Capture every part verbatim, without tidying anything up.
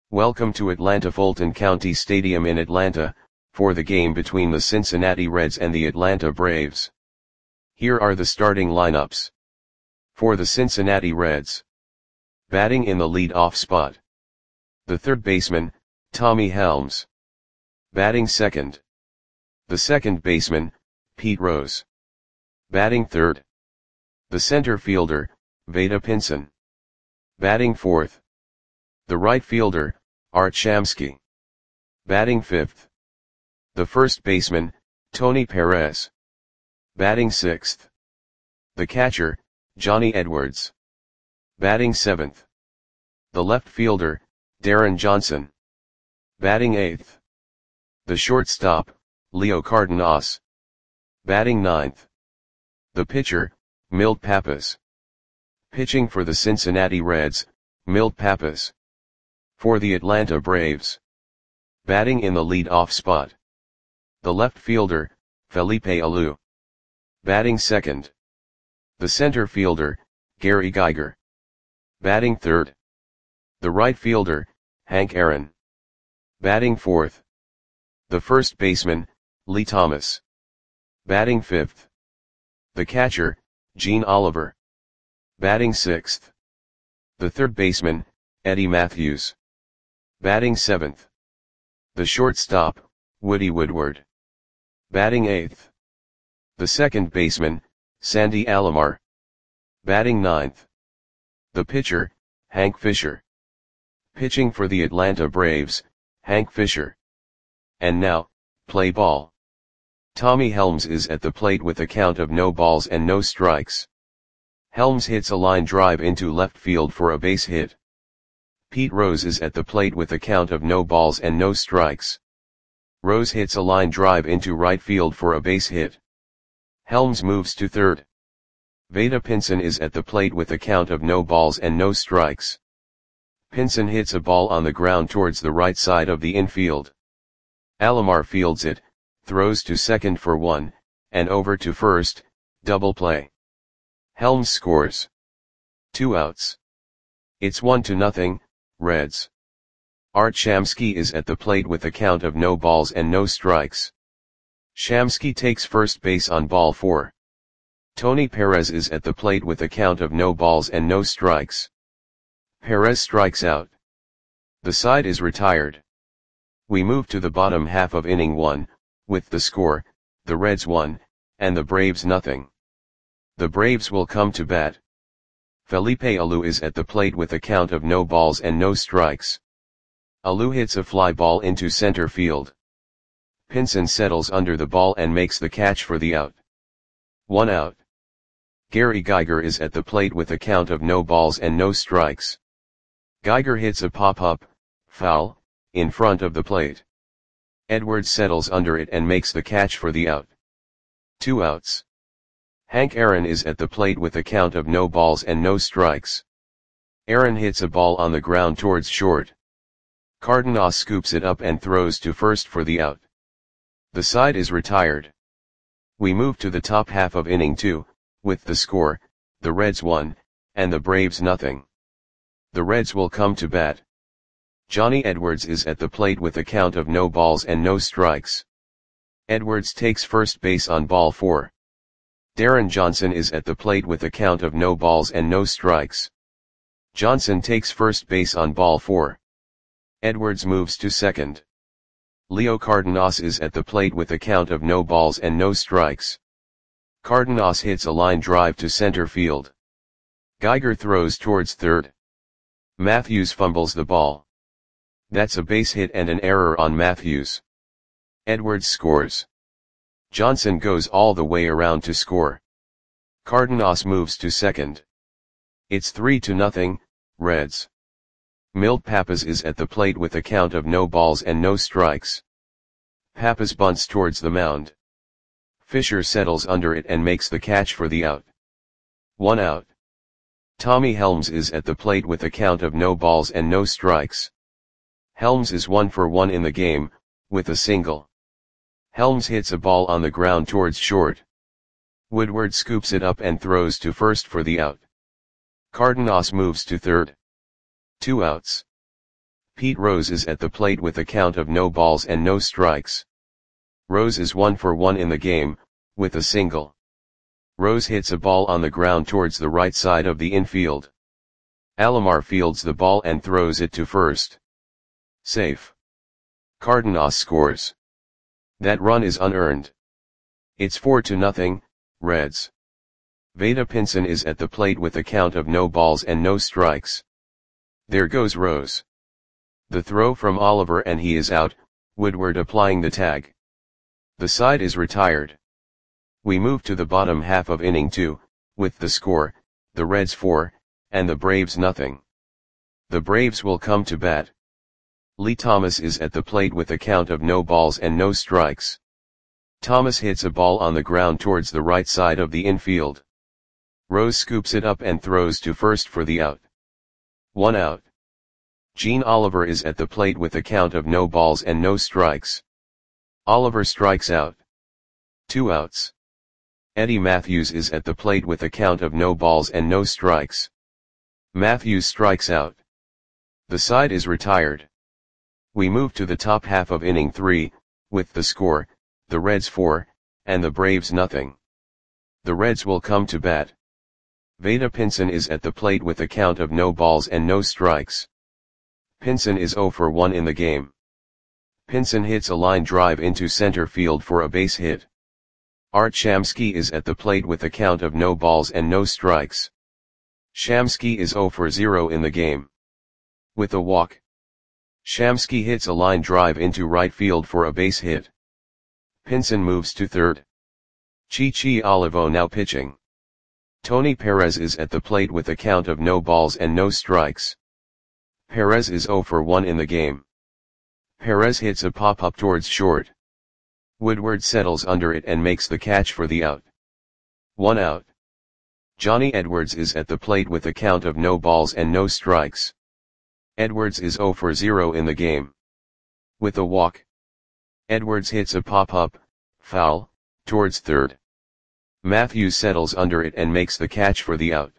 Welcome to Atlanta Fulton County Stadium in Atlanta, for the game between the Cincinnati Reds and the Atlanta Braves. Here are the starting lineups. For the Cincinnati Reds. Batting in the lead-off spot. The third baseman, Tommy Helms. Batting second. The second baseman, Pete Rose. Batting third. The center fielder, Vada Pinson. Batting fourth. The right fielder, Art Shamsky. Batting fifth. The first baseman, Tony Perez. Batting sixth. The catcher, Johnny Edwards. Batting seventh. The left fielder, Darren Johnson. Batting eighth. The shortstop, Leo Cardenas. Batting ninth. The pitcher, Milt Pappas. Pitching for the Cincinnati Reds, Milt Pappas. For the Atlanta Braves. Batting in the lead-off spot. The left fielder, Felipe Alou. Batting second. The center fielder, Gary Geiger. Batting third. The right fielder, Hank Aaron. Batting fourth. The first baseman, Lee Thomas. Batting fifth. The catcher, Gene Oliver. Batting sixth. The third baseman, Eddie Matthews. Batting seventh. The shortstop, Woody Woodward. Batting eighth. The second baseman, Sandy Alomar. Batting ninth. The pitcher, Hank Fisher. Pitching for the Atlanta Braves, Hank Fisher. And now, play ball. Tommy Helms is at the plate with a count of no balls and no strikes. Helms hits a line drive into left field for a base hit. Pete Rose is at the plate with a count of no balls and no strikes. Rose hits a line drive into right field for a base hit. Helms moves to third. Vada Pinson is at the plate with a count of no balls and no strikes. Pinson hits a ball on the ground towards the right side of the infield. Alomar fields it, throws to second for one, and over to first, double play. Helms scores. Two outs. It's one to nothing, Reds. Art Shamsky is at the plate with a count of no balls and no strikes. Shamsky takes first base on ball four. Tony Perez is at the plate with a count of no balls and no strikes. Perez strikes out. The side is retired. We move to the bottom half of inning one, with the score, the Reds one, and the Braves nothing. The Braves will come to bat. Felipe Alou is at the plate with a count of no balls and no strikes. Alou hits a fly ball into center field. Pinson settles under the ball and makes the catch for the out. One out. Gary Geiger is at the plate with a count of no balls and no strikes. Geiger hits a pop-up, foul, in front of the plate. Edwards settles under it and makes the catch for the out. Two outs. Hank Aaron is at the plate with a count of no balls and no strikes. Aaron hits a ball on the ground towards short. Cardenas scoops it up and throws to first for the out. The side is retired. We move to the top half of inning two, with the score, the Reds one, and the Braves nothing. The Reds will come to bat. Johnny Edwards is at the plate with a count of no balls and no strikes. Edwards takes first base on ball four. Darren Johnson is at the plate with a count of no balls and no strikes. Johnson takes first base on ball four. Edwards moves to second. Leo Cardenas is at the plate with a count of no balls and no strikes. Cardenas hits a line drive to center field. Geiger throws towards third. Matthews fumbles the ball. That's a base hit and an error on Matthews. Edwards scores. Johnson goes all the way around to score. Cardenas moves to second. It's three to nothing, Reds. Milt Pappas is at the plate with a count of no balls and no strikes. Pappas bunts towards the mound. Fisher settles under it and makes the catch for the out. One out. Tommy Helms is at the plate with a count of no balls and no strikes. Helms is one for one in the game, with a single. Helms hits a ball on the ground towards short. Woodward scoops it up and throws to first for the out. Cardenas moves to third. Two outs. Pete Rose is at the plate with a count of no balls and no strikes. Rose is one for one in the game, with a single. Rose hits a ball on the ground towards the right side of the infield. Alomar fields the ball and throws it to first. Safe. Cardenas scores. That run is unearned. It's four to nothing, Reds. Vada Pinson is at the plate with a count of no balls and no strikes. There goes Rose. The throw from Oliver and he is out, Woodward applying the tag. The side is retired. We move to the bottom half of inning two, with the score, the Reds four, and the Braves nothing. The Braves will come to bat. Lee Thomas is at the plate with a count of no balls and no strikes. Thomas hits a ball on the ground towards the right side of the infield. Rose scoops it up and throws to first for the out. One out. Gene Oliver is at the plate with a count of no balls and no strikes. Oliver strikes out. Two outs. Eddie Matthews is at the plate with a count of no balls and no strikes. Matthews strikes out. The side is retired. We move to the top half of inning three, with the score, the Reds four, and the Braves nothing. The Reds will come to bat. Vada Pinson is at the plate with a count of no balls and no strikes. Pinson is zero for one in the game. Pinson hits a line drive into center field for a base hit. Art Shamsky is at the plate with a count of no balls and no strikes. Shamsky is zero for zero in the game. With a walk. Shamsky hits a line drive into right field for a base hit. Pinson moves to third. Chichi Olivo now pitching. Tony Perez is at the plate with a count of no balls and no strikes. Perez is zero for one in the game. Perez hits a pop-up towards short. Woodward settles under it and makes the catch for the out. One out. Johnny Edwards is at the plate with a count of no balls and no strikes. Edwards is zero for zero in the game. With a walk. Edwards hits a pop-up, foul, towards third. Matthews settles under it and makes the catch for the out.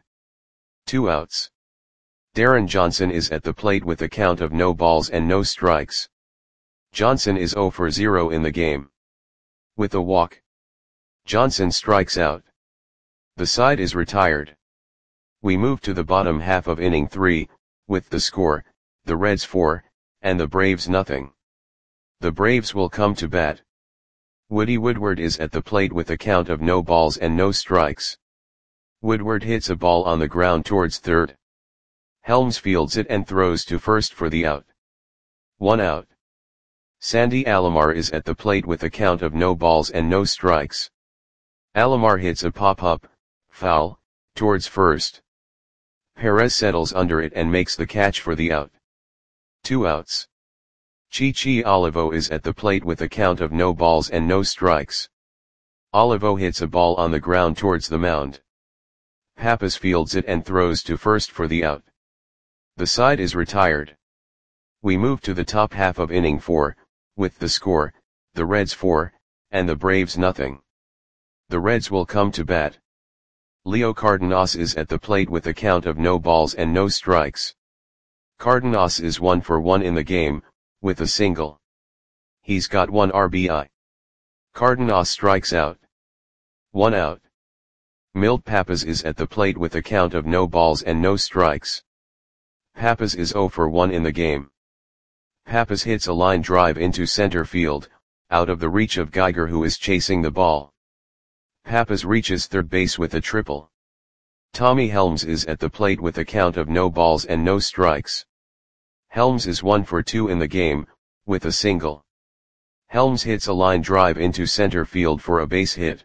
Two outs. Darren Johnson is at the plate with a count of no balls and no strikes. Johnson is zero for zero in the game. With a walk. Johnson strikes out. The side is retired. We move to the bottom half of inning three, with the score, the Reds four, and the Braves nothing. The Braves will come to bat. Woody Woodward is at the plate with a count of no balls and no strikes. Woodward hits a ball on the ground towards third. Helms fields it and throws to first for the out. One out. Sandy Alomar is at the plate with a count of no balls and no strikes. Alomar hits a pop-up, foul, towards first. Perez settles under it and makes the catch for the out. Two outs. Chichi Olivo is at the plate with a count of no balls and no strikes. Olivo hits a ball on the ground towards the mound. Pappas fields it and throws to first for the out. The side is retired. We move to the top half of inning four, with the score, the Reds four, and the Braves nothing. The Reds will come to bat. Leo Cardenas is at the plate with a count of no balls and no strikes. Cardenas is one for one in the game, with a single. He's got one R B I. Cardenas strikes out. One out. Milt Pappas is at the plate with a count of no balls and no strikes. Pappas is zero for one in the game. Pappas hits a line drive into center field, out of the reach of Geiger who is chasing the ball. Pappas reaches third base with a triple. Tommy Helms is at the plate with a count of no balls and no strikes. Helms is one for two in the game, with a single. Helms hits a line drive into center field for a base hit.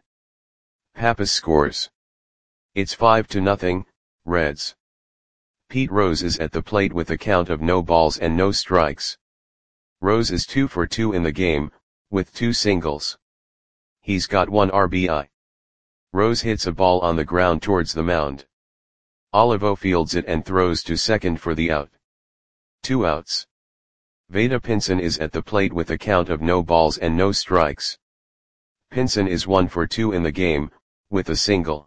Pappas scores. It's five to nothing, Reds. Pete Rose is at the plate with a count of no balls and no strikes. Rose is two for two in the game, with two singles. He's got one R B I. Rose hits a ball on the ground towards the mound. Olivo fields it and throws to second for the out. Two outs. Vada Pinson is at the plate with a count of no balls and no strikes. Pinson is one for two in the game, with a single.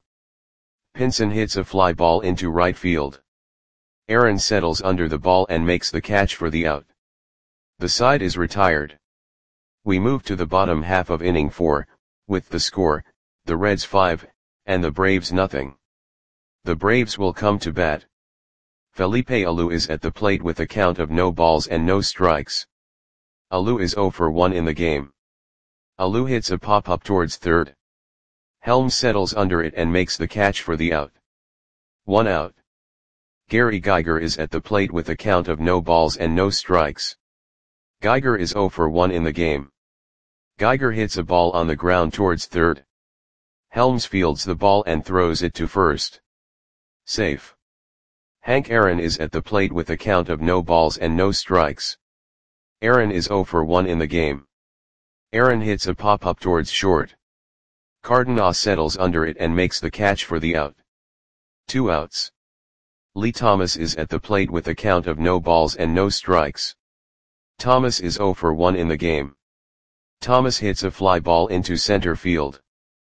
Pinson hits a fly ball into right field. Aaron settles under the ball and makes the catch for the out. The side is retired. We move to the bottom half of inning four, with the score, the Reds five, and the Braves nothing. The Braves will come to bat. Felipe Alou is at the plate with a count of no balls and no strikes. Alou is zero for one in the game. Alou hits a pop-up towards third. Helms settles under it and makes the catch for the out. One out. Gary Geiger is at the plate with a count of no balls and no strikes. Geiger is zero for one in the game. Geiger hits a ball on the ground towards third. Helms fields the ball and throws it to first. Safe. Hank Aaron is at the plate with a count of no balls and no strikes. Aaron is zero for one in the game. Aaron hits a pop-up towards short. Cardenas settles under it and makes the catch for the out. Two outs. Lee Thomas is at the plate with a count of no balls and no strikes. Thomas is zero for one in the game. Thomas hits a fly ball into center field.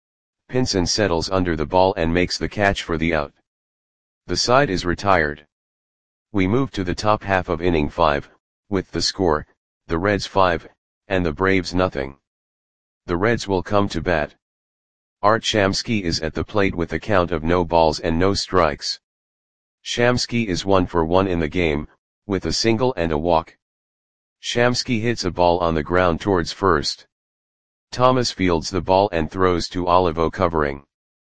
Pinson settles under the ball and makes the catch for the out. The side is retired. We move to the top half of inning five, with the score, the Reds five, and the Braves nothing. The Reds will come to bat. Art Shamsky is at the plate with a count of no balls and no strikes. Shamsky is one for one in the game, with a single and a walk. Shamsky hits a ball on the ground towards first. Thomas fields the ball and throws to Olivo covering.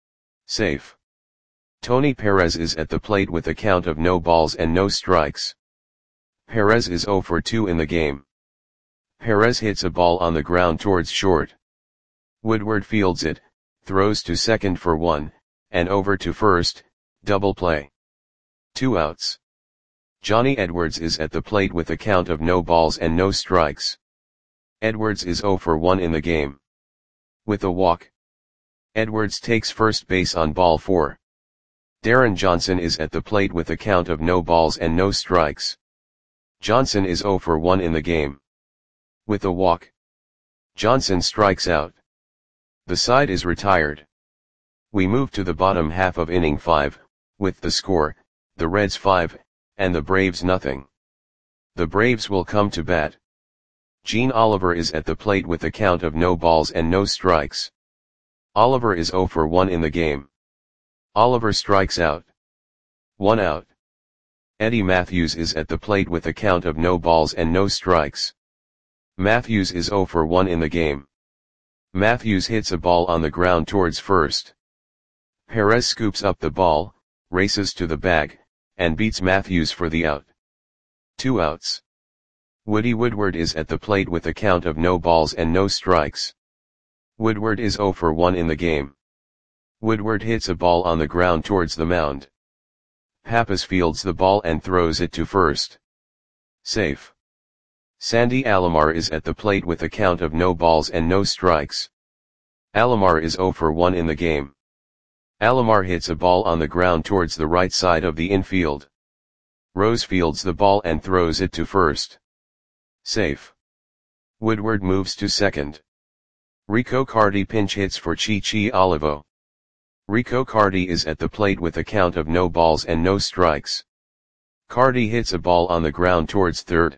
Safe. Tony Perez is at the plate with a count of no balls and no strikes. Perez is zero for two in the game. Perez hits a ball on the ground towards short. Woodward fields it, throws to second for one, and over to first, double play. Two outs. Johnny Edwards is at the plate with a count of no balls and no strikes. Edwards is zero for one in the game. With a walk. Edwards takes first base on ball four. Darren Johnson is at the plate with a count of no balls and no strikes. Johnson is zero for one in the game. With a walk. Johnson strikes out. The side is retired. We move to the bottom half of inning five, with the score, the Reds five, and the Braves nothing. The Braves will come to bat. Gene Oliver is at the plate with a count of no balls and no strikes. Oliver is zero for one in the game. Oliver strikes out. One out. Eddie Matthews is at the plate with a count of no balls and no strikes. Matthews is zero for one in the game. Matthews hits a ball on the ground towards first. Perez scoops up the ball, races to the bag, and beats Matthews for the out. Two outs. Woody Woodward is at the plate with a count of no balls and no strikes. Woodward is zero for one in the game. Woodward hits a ball on the ground towards the mound. Pappas fields the ball and throws it to first. Safe. Sandy Alomar is at the plate with a count of no balls and no strikes. Alomar is zero for one in the game. Alomar hits a ball on the ground towards the right side of the infield. Rose fields the ball and throws it to first. Safe. Woodward moves to second. Rico Cardi pinch hits for Chi-Chi Olivo. Rico Cardi is at the plate with a count of no balls and no strikes. Cardi hits a ball on the ground towards third.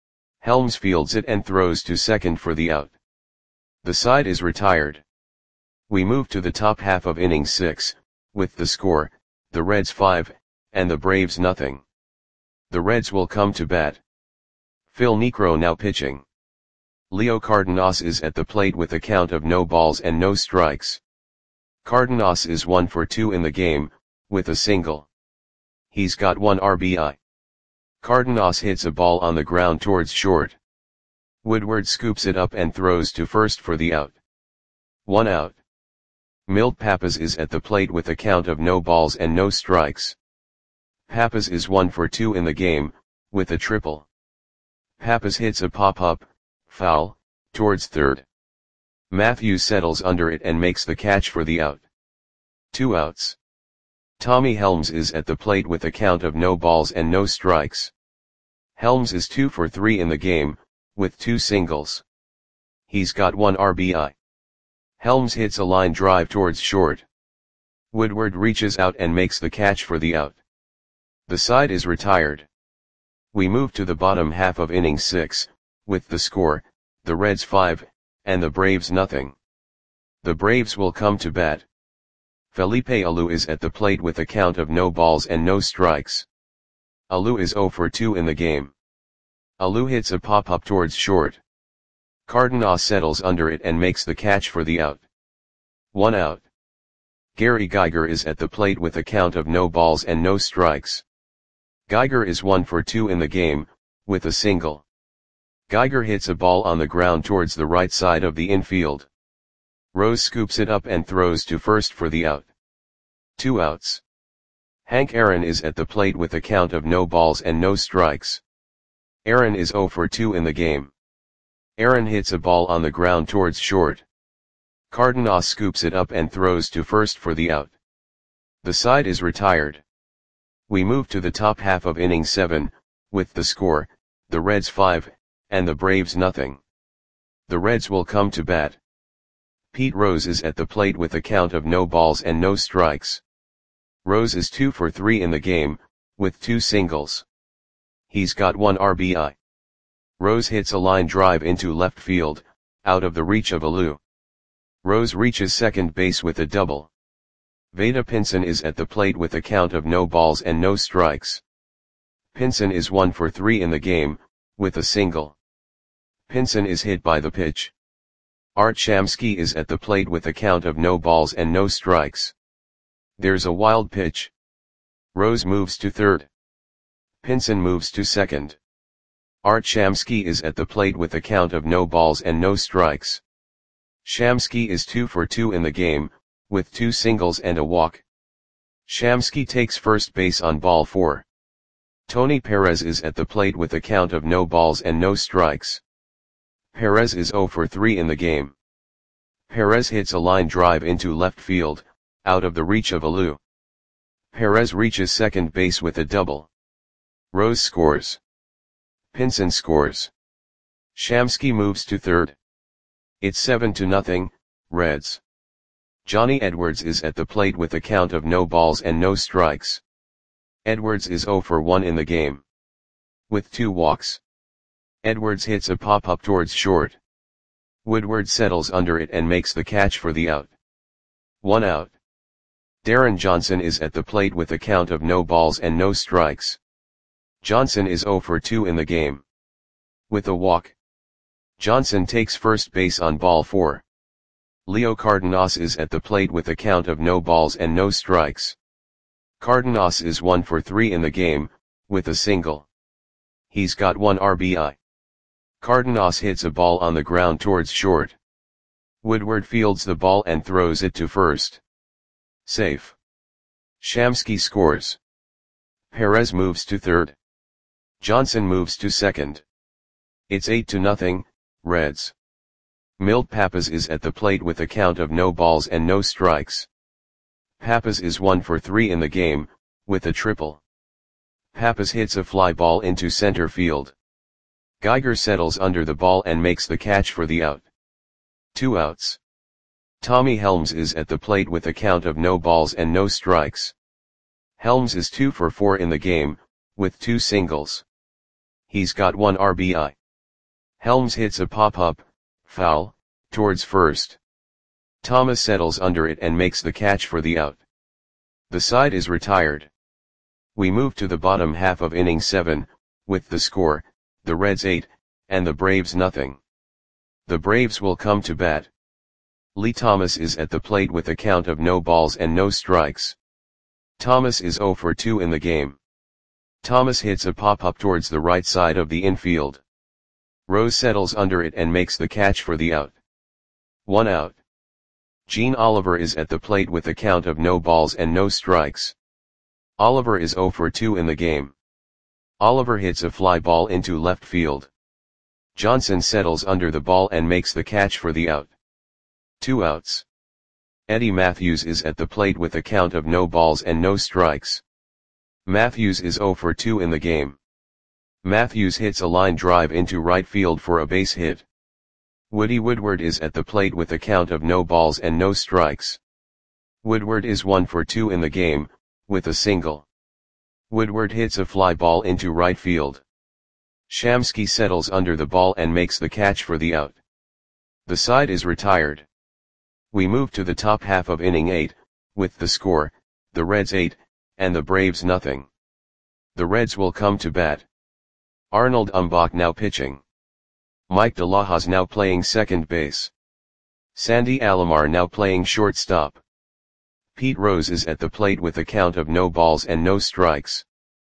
Helms fields it and throws to second for the out. The side is retired. We move to the top half of inning six, with the score, the Reds five, and the Braves nothing. The Reds will come to bat. Phil Niekro now pitching. Leo Cardenas is at the plate with a count of no balls and no strikes. Cardenas is one for two in the game, with a single. He's got one R B I. Cardenas hits a ball on the ground towards short. Woodward scoops it up and throws to first for the out. One out. Milt Pappas is at the plate with a count of no balls and no strikes. Pappas is one for two in the game, with a triple. Pappas hits a pop-up, foul, towards third. Matthews settles under it and makes the catch for the out. Two outs. Tommy Helms is at the plate with a count of no balls and no strikes. Helms is two for three in the game, with two singles. He's got one R B I. Helms hits a line drive towards short. Woodward reaches out and makes the catch for the out. The side is retired. We move to the bottom half of inning six, with the score, the Reds five, and the Braves nothing. The Braves will come to bat. Felipe Alou is at the plate with a count of no balls and no strikes. Alou is zero for two in the game. Alou hits a pop-up towards short. Cardenas settles under it and makes the catch for the out. One out. Gary Geiger is at the plate with a count of no balls and no strikes. Geiger is one for two in the game, with a single. Geiger hits a ball on the ground towards the right side of the infield. Rose scoops it up and throws to first for the out. Two outs. Hank Aaron is at the plate with a count of no balls and no strikes. Aaron is zero for two in the game. Aaron hits a ball on the ground towards short. Cardenas scoops it up and throws to first for the out. The side is retired. We move to the top half of inning seven, with the score, the Reds five, and the Braves nothing. The Reds will come to bat. Pete Rose is at the plate with a count of no balls and no strikes. Rose is two for three in the game, with two singles. He's got one R B I. Rose hits a line drive into left field, out of the reach of Alou. Rose reaches second base with a double. Vada Pinson is at the plate with a count of no balls and no strikes. Pinson is one for three in the game, with a single. Pinson is hit by the pitch. Art Shamsky is at the plate with a count of no balls and no strikes. There's a wild pitch. Rose moves to third. Pinson moves to second. Art Shamsky is at the plate with a count of no balls and no strikes. Shamsky is two for two in the game, with two singles and a walk. Shamsky takes first base on ball four. Tony Perez is at the plate with a count of no balls and no strikes. Perez is zero for three in the game. Perez hits a line drive into left field, out of the reach of Alou. Perez reaches second base with a double. Rose scores. Pinson scores. Shamsky moves to third. It's seven to nothing, Reds. Johnny Edwards is at the plate with a count of no balls and no strikes. Edwards is zero for one in the game. With two walks. Edwards hits a pop-up towards short. Woodward settles under it and makes the catch for the out. One out. Darren Johnson is at the plate with a count of no balls and no strikes. Johnson is zero for two in the game. With a walk. Johnson takes first base on ball four. Leo Cardenas is at the plate with a count of no balls and no strikes. Cardenas is one for three in the game, with a single. He's got one R B I. Cardenas hits a ball on the ground towards short. Woodward fields the ball and throws it to first. Safe. Shamsky scores. Perez moves to third. Johnson moves to second. It's eight to nothing, Reds. Milt Pappas is at the plate with a count of no balls and no strikes. Pappas is one for three in the game, with a triple. Pappas hits a fly ball into center field. Geiger settles under the ball and makes the catch for the out. Two outs. Tommy Helms is at the plate with a count of no balls and no strikes. Helms is two for four in the game, with two singles. He's got one R B I. Helms hits a pop-up, foul, towards first. Thomas settles under it and makes the catch for the out. The side is retired. We move to the bottom half of inning seven, with the score, the Reds eight, and the Braves nothing. The Braves will come to bat. Lee Thomas is at the plate with a count of no balls and no strikes. Thomas is zero for two in the game. Thomas hits a pop-up towards the right side of the infield. Rose settles under it and makes the catch for the out. One out. Gene Oliver is at the plate with a count of no balls and no strikes. Oliver is zero for two in the game. Oliver hits a fly ball into left field. Johnson settles under the ball and makes the catch for the out. Two outs. Eddie Matthews is at the plate with a count of no balls and no strikes. Matthews is zero for two in the game. Matthews hits a line drive into right field for a base hit. Woody Woodward is at the plate with a count of no balls and no strikes. Woodward is one for two in the game, with a single. Woodward hits a fly ball into right field. Shamsky settles under the ball and makes the catch for the out. The side is retired. We move to the top half of inning eight, with the score, the Reds eight, and the Braves nothing. The Reds will come to bat. Arnold Umbach now pitching. Mike De La Hoz now playing second base. Sandy Alomar now playing shortstop. Pete Rose is at the plate with a count of no balls and no strikes.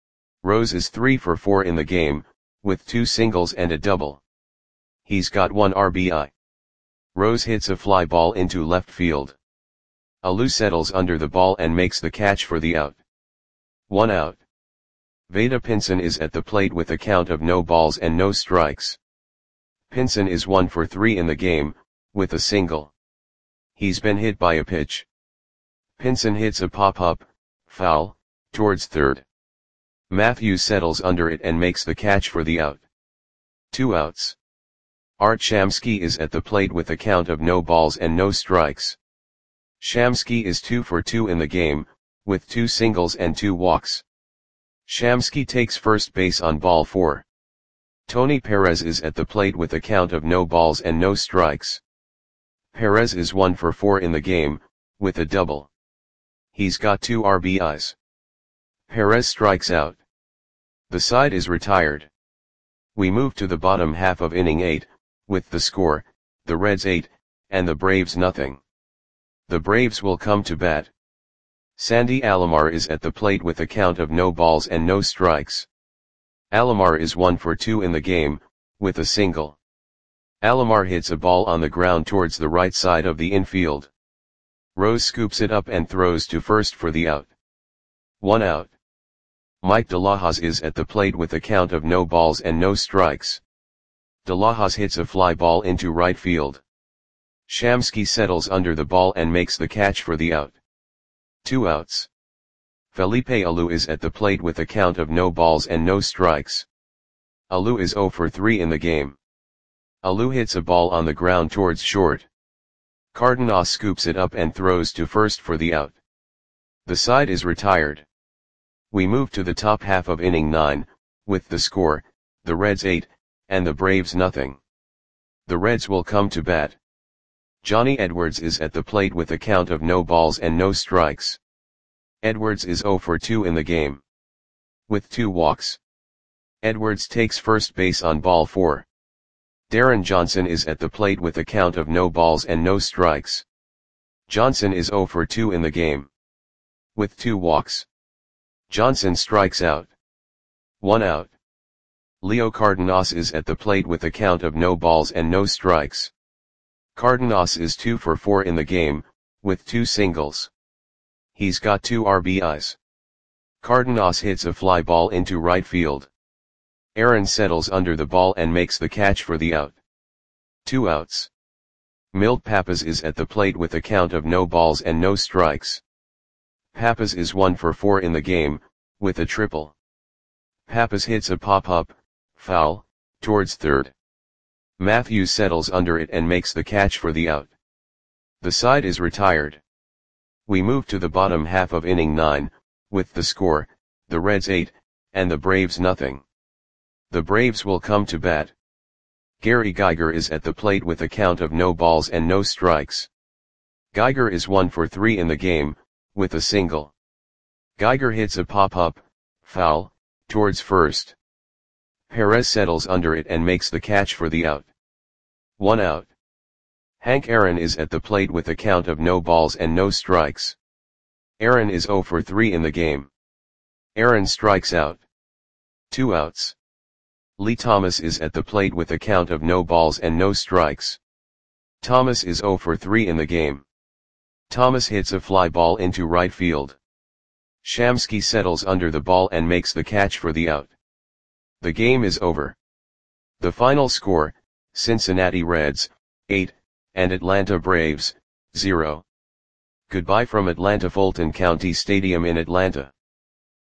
Rose is three for four in the game, with two singles and a double. He's got one R B I. Rose hits a fly ball into left field. Alou settles under the ball and makes the catch for the out. One out. Veda Pinson is at the plate with a count of no balls and no strikes. Pinson is one for three in the game, with a single. He's been hit by a pitch. Pinson hits a pop-up, foul, towards third. Matthews settles under it and makes the catch for the out. Two outs. Art Shamsky is at the plate with a count of no balls and no strikes. Shamsky is two for two in the game, with two singles and two walks. Shamsky takes first base on ball four. Tony Perez is at the plate with a count of no balls and no strikes. Perez is one for four in the game, with a double. He's got two R B Is. Perez strikes out. The side is retired. We move to the bottom half of inning eight, with the score, the Reds eight, and the Braves nothing. The Braves will come to bat. Sandy Alomar is at the plate with a count of no balls and no strikes. Alomar is one for two in the game, with a single. Alomar hits a ball on the ground towards the right side of the infield. Rose scoops it up and throws to first for the out. One out. Mike De La Hoz is at the plate with a count of no balls and no strikes. De La Hoz hits a fly ball into right field. Shamsky settles under the ball and makes the catch for the out. Two outs. Felipe Alou is at the plate with a count of no balls and no strikes. Alou is zero for three in the game. Alou hits a ball on the ground towards short. Cardenas scoops it up and throws to first for the out. The side is retired. We move to the top half of inning nine, with the score, the Reds eight, and the Braves nothing. The Reds will come to bat. Johnny Edwards is at the plate with a count of no balls and no strikes. Edwards is zero for two in the game. With two walks. Edwards takes first base on ball four. Darren Johnson is at the plate with a count of no balls and no strikes. Johnson is zero for two in the game. With two walks. Johnson strikes out. One out. Leo Cardenas is at the plate with a count of no balls and no strikes. Cardenas is two for four in the game, with two singles. He's got two R B Is. Cardenas hits a fly ball into right field. Aaron settles under the ball and makes the catch for the out. Two outs. Milt Pappas is at the plate with a count of no balls and no strikes. Pappas is one for four in the game, with a triple. Pappas hits a pop-up, foul, towards third. Matthews settles under it and makes the catch for the out. The side is retired. We move to the bottom half of inning nine, with the score, the Reds eight, and the Braves nothing. The Braves will come to bat. Gary Geiger is at the plate with a count of no balls and no strikes. Geiger is one for three in the game, with a single. Geiger hits a pop-up, foul, towards first. Perez settles under it and makes the catch for the out. One out. Hank Aaron is at the plate with a count of no balls and no strikes. Aaron is zero for three in the game. Aaron strikes out. Two outs. Lee Thomas is at the plate with a count of no balls and no strikes. Thomas is zero for three in the game. Thomas hits a fly ball into right field. Shamsky settles under the ball and makes the catch for the out. The game is over. The final score, Cincinnati Reds, eight, and Atlanta Braves, zero. Goodbye from Atlanta Fulton County Stadium in Atlanta.